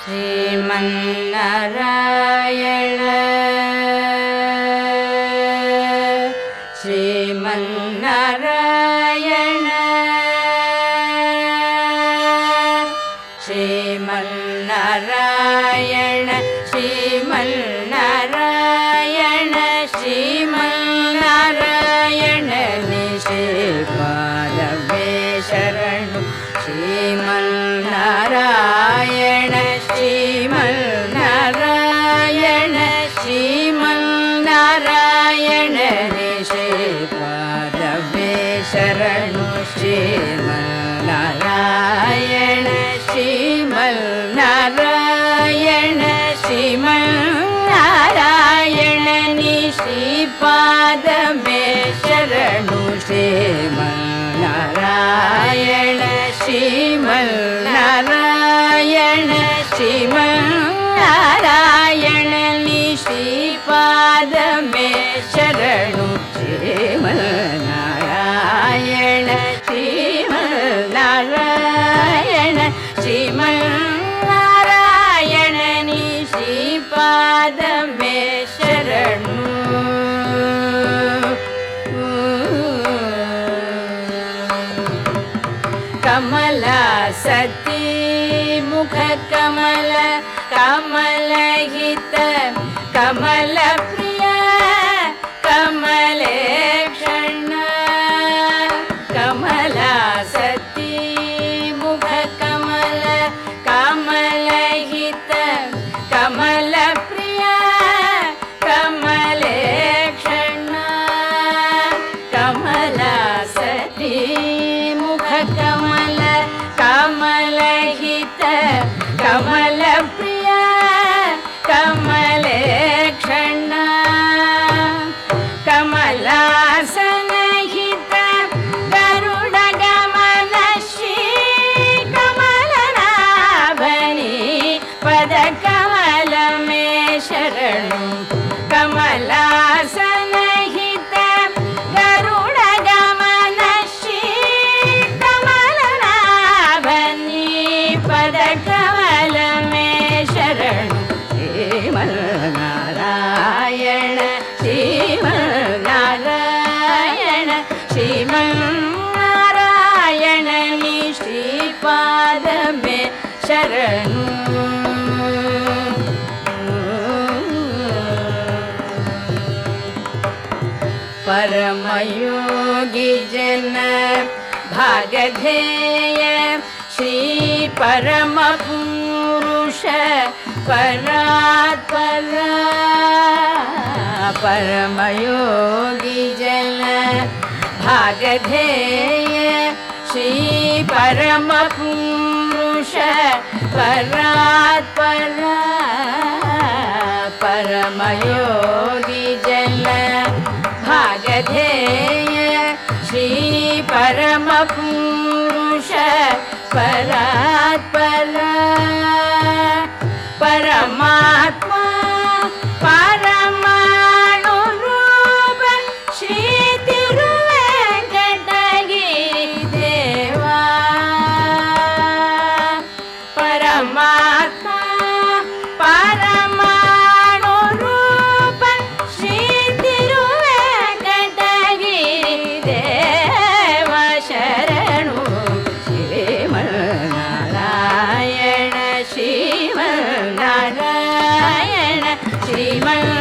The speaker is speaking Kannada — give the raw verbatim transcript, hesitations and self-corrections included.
ಶ್ರೀಮನ್ನಾರಾಯಣ ಶ್ರೀಮನ್ನಾರಾಯಣ ಶ್ರೀಮನ್ನಾರಾಯಣ ಶ್ರೀಮನ್ನಾರಾಯಣ ಶ್ರೀಮನ್ನಾರಾಯಣ ನಿಶ್ರೀಪಾದವೇ ಶರಣು ಶ್ರೀಮನ್ನಾರಾಯಣ ಶ್ರೀಮನ್ನಾರಾಯಣ ಶ್ರೀಮನ್ನಾರಾಯಣ ನಿಶ್ರೀಪಾದವೇ ಶರಣು ಶ್ರೀಮನ್ನಾರಾಯಣ ಶ್ರೀಮನ್ನಾರಾಯಣ ಶ್ರೀಮನ್ನಾರಾಯಣ ನಿಶ್ರೀಪಾದವೇ ಶರಣು ಶ್ರೀಮನ್ನಾರಾಯಣ ಶ್ರೀಮನ್ನಾರಾಯಣ ಶ್ರೀಮನ್ನಾರಾಯಣ ನಿಶ್ರೀಪಾದವೇ ಶರಣು ಶ್ರೀಮನ್ನಾರಾಯಣ ಶ್ರೀಮನ್ನಾರಾಯಣ ಶ್ರೀಮನ್ನಾರಾಯಣ ನಿಶ್ರೀಪಾದವೇ ಶರಣು. ಕಮಲ ಸತಿ ಮುಖ ಕಮಲ ಕಮಲಹಿತ ಕಮಲ ಪ್ರಿಯ ಕಮಲೇಕ್ಷಣ ಕಮಲ ಸತಿ ಮುಖ ಕಮಲ ಕಮಲಹಿತ ಕಮಲ ಪ್ರಿಯ ಕಮಲೇಕ್ಷಣ ಕಮಲ ಸತಿ ಮುಖ ಕಮಲ ಕಮಲಹಿತ ಕಮಲ ಪ್ರಿಯ ಕಮಲೇಕ್ಷಣ ಕಮಲಾಸನಹಿತ ಗರುಡ ಗಮನ ಶ್ರೀ ಕಮಲನಾಭನಿ ಪದ ಕಮಲ ಮೇ ಶರಣು ಕಮಲಾಸನಹಿತ ಗರುಡ ಗಮನ ಶ್ರೀ ಕಮಲನಾಭನಿ ಪದ ಕಮಲ ಮೇ ಶರಣು ಶ್ರೀಮನ್ನಾರಾಯಣ ಶ್ರೀಮನ್ನಾರಾಯಣ ಶ್ರೀಮನ್ನಾರಾಯಣ ನಿಶ್ರೀಪಾದವೇ ಶರಣು. ಪರಮಯೋಗಿ ಜನ ಭಾಗಧೇಯ ಶ್ರೀ ಪರಮ ಪುರುಷ ಪರಾತ್ಪರ ಪರಮಯೋಗಿ ಜನ ಭಾಗಧೇಯ ಶ್ರೀ ಪರಮ ಪುರುಷ ಪರಾತ್ಪರ ಪರಮಯೋಗಿ ಜನ ಭಾಗಧೇಯ ಶ್ರೀ ಪರಮ ಪುರುಷ ಪರಾತ್ಪರ ಪರಮಾತ್ಮ ಪರಮಾಣು ರೂಪ ಶ್ರೀ ತಿರುವೆಂಕಟಗಿರಿ ದೇವ ಪರಮಾತ್ಮ ಪರಮಾಣು ರೂಪ ಶ್ರೀ ತಿರುವೆಂಕಟಗಿರಿ ದೇವ ಶರಣು ಶ್ರೀಮನ್ನಾರಾಯಣ ಶ್ರೀಮನ್ನಾರಾಯಣ ಶ್ರೀಮನ್ನಾರಾಯಣ